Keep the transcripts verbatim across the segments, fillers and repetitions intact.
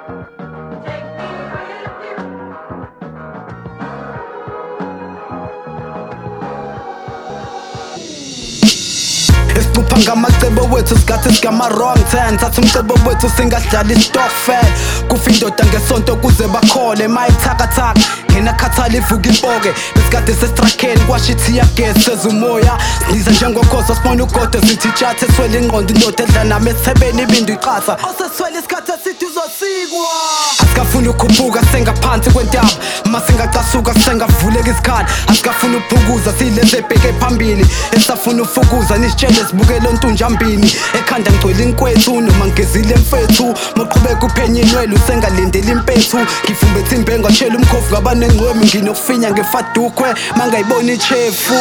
Isiphupha ngamacebo wethu sigathi sigama-wrong turn. Thatha umcebo wethu singadlali istokfel. Kufa indoda ngesonto kuze bakhole mayithakathaka ngena khathala ivuka impoke. Besikade sesitrakheni kwashithi iyagesi sezumoya. Sindiza njengokhosa sibona ugodo sithi tshathe eswele ingqondo indoda edla nami esithebeni ibindu iqatha. Oseswele isikhathi esithi uzosikwa. Asikafuni ukhuphuka sengaphansi kwentaba. Masingacasuka sengavuleka isikhala. Asikafuni ukuphukuza silezi ebheke phambili. Esafuna ufukuza nisitshele sibukele ontunjambini. Ekhanda ngcwele inkwethu noma ngezile mfethu. Moqhubeka uphenye inwele usengalindeli impethu. Ngifumbethe imbengo atshela umkhofu ngabanengcwemi. Nginokufinya ngefadukhwe mangayibona ichefu.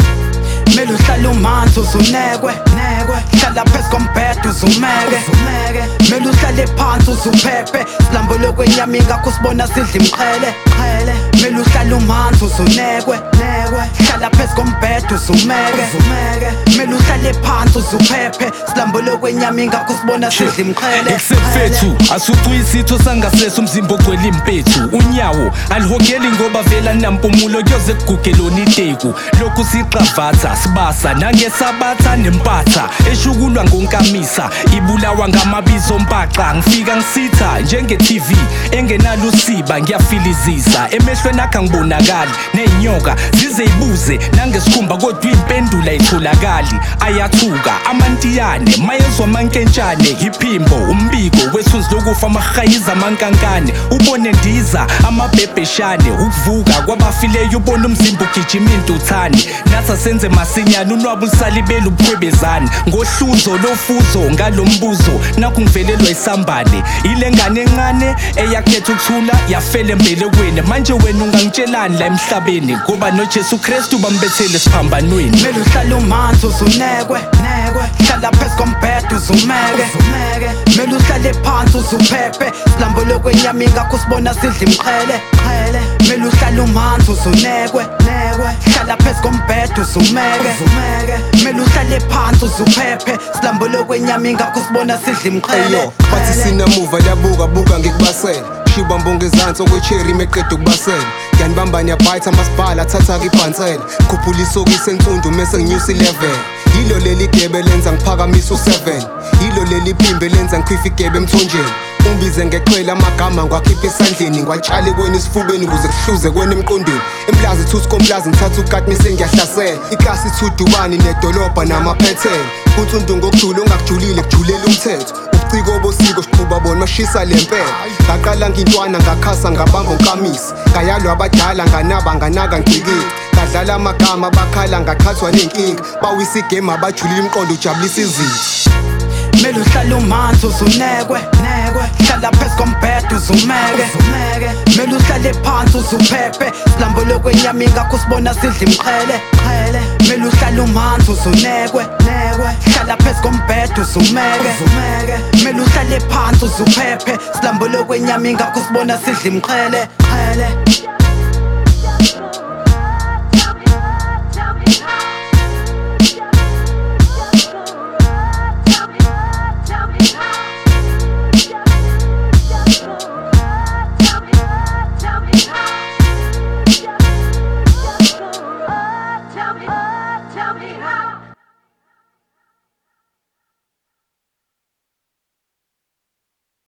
Mele uhlale umanzi uzunekwe, hlala phezu kombhede uzumeke. Mele uhlale phansi uzuphephe. Silambole kwenyama ingakho sibona sidla imqhele. Mele uhlale umanzi uzunekwe, hlala phezu kombhede uzumeke. Mele uhlale phansi uzuphephe. Silambole kwenyama ingakho sibona sidla imqhele. Ekusefethu asucu isitho sangasese umzimba ogcwele impethu. Unyawo alihogeli ngoba vela nampumulo kuyoze kugugelona iteku. Lokhu siqavatha sibasa nangesabatha nempatha eshukulwa ngonkamisa ibulawa ngamabizo mpaqa. Ngifika ngisitha njenge-T V engenalo usiba ngiyafilizisa emehlweni akha ngibonakali ney'nyoka zizeyibuze nangesikhumba kodwa iy'mpendula ayitholakali. Ayathuka amantiyane mayezwa amankentshane iphimbo umbiko wethunzi lokufa amahayiza amankankane. Ubone ndiza amabhebheshane ukuvuka kwabafileyo ubone umzimba ugijima intuthane. Nathi senze masinyane unwabo lusalibela ubukhwebezane. Ngohluzo lofuzo ngalo mbuzo nakho ngivelelwa isambane. Ile ngane encane eyakhetha ukuthula yafela embelekweni. Manje wena ungangitshelani la emhlabeni ngoba noJesu Kristu bambethele esiphambanweni. Mele uhlale umanzi uzunekwe, hlala phezu kombhede uzumeke. Mele uhlale phansi uzuphephe. Silambole kwenyama ingakho sibona sidla imqhele. Mele uhlale umanzi uzunekwe, hlala phezu kombhede uzumeke. Mele uhlale phansi uzuphephe. Silambole kwenyama ingakho sibona sidla imqhele. Bathi sinamuva liyabuka buka ngikubasela. Shiba mbonga ezansi okwecherry meqeda ukubasela. Ngiyanibamba niyabhayitha amasibhala athatha-ke ibhansela. Khuphula isokisi ensundu mese nginyusa ilevel. Yilo leli gebe lenza ngiphakamisa useven. Yilo leli phimbe lenza ngikhipha igebe emthonjeni. Ungibize ngeqhela amagama ngiwakhipha esandleni. Ngiwatshale kweni esifubeni ukuze kuhluze kweni emqondweni. Emplazi thusi komplazi ngithatha ukati mise ngiyahlasela. Iklasi ithi udubani nedolobha namaphethela. Kunsundu ngokujula ongakujulile kujulela umthetho. Ubuciko bosiko siqhuba bona mashisa lempela. Ngaqala ngintwana ngakhasa ngabamba unkamisa. Ngayalwa abadala nganaba nganaka ngcikile. Ngadlala amagama bakhala ngaqhathwa nenkinga. Bawisa igame abajulile imqondo ujabulisa izitha. Mele uhlale umanzi uzunekwe, hlala phezu kombhede uzumeke. Mele uhlale phansi uzuphephe. Silambole kwenyama ingakho sibona sidla imqhele. Mele uhlale umanzi uzunekwe, hlala phezu kombhede uzumeke. Mele uhlale phansi uzuphephe. Silambole kwenyama ingakho sibona sidla imqhele.